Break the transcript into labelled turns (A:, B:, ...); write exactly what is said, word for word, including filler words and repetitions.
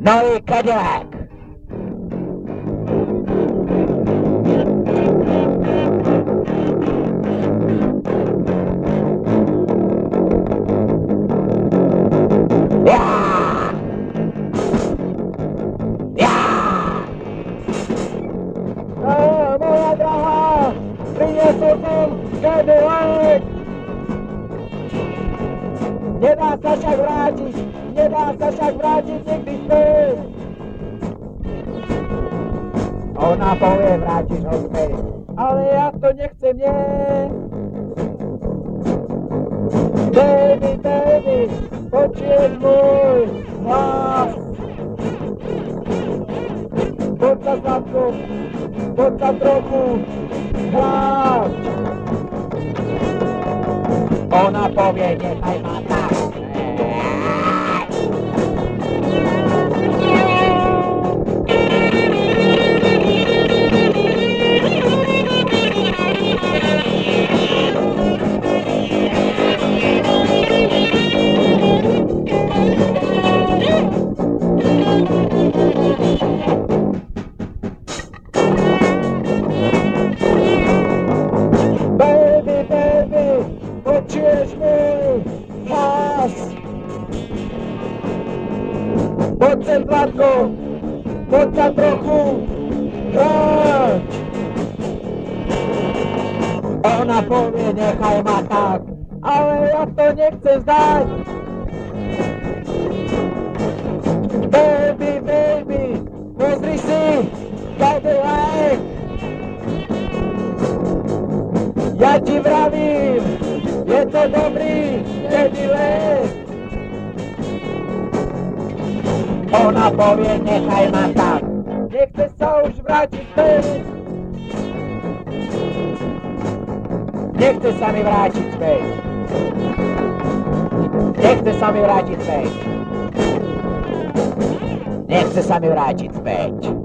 A: Nový Cadillac. Ja! Ja!
B: Á, moja drahá, priniesol som Cadillac. Nedá sa však vrátiť, nedá sa však vrátiť nikdy späť.
A: Ona povie, vrátiš ho späť.
B: Ale ja to nechcem, nie. Baby, baby, počuješ môj hlas. Poď sa, Zlatko, poď sa trochu hrať.
A: Ona povie, nechaj ma tak.
B: Baby, baby, počuješ môj hlas. Poď sem, Zlatko, poď sa trochu hrať.
A: Ona povie, nechaj ma tak.
B: Ale ja to nechcem zdať. Baby, baby, pozri si, Cadillac. Ja ti vravím, je to dobrý Cadillac.
A: Ona povie, nechaj ma tak.
B: Nechce sa už vrátiť späť.
A: Nechce sa mi vrátiť späť. Nechce sa mi vrátiť späť. Nechce sa mi vrátiť späť.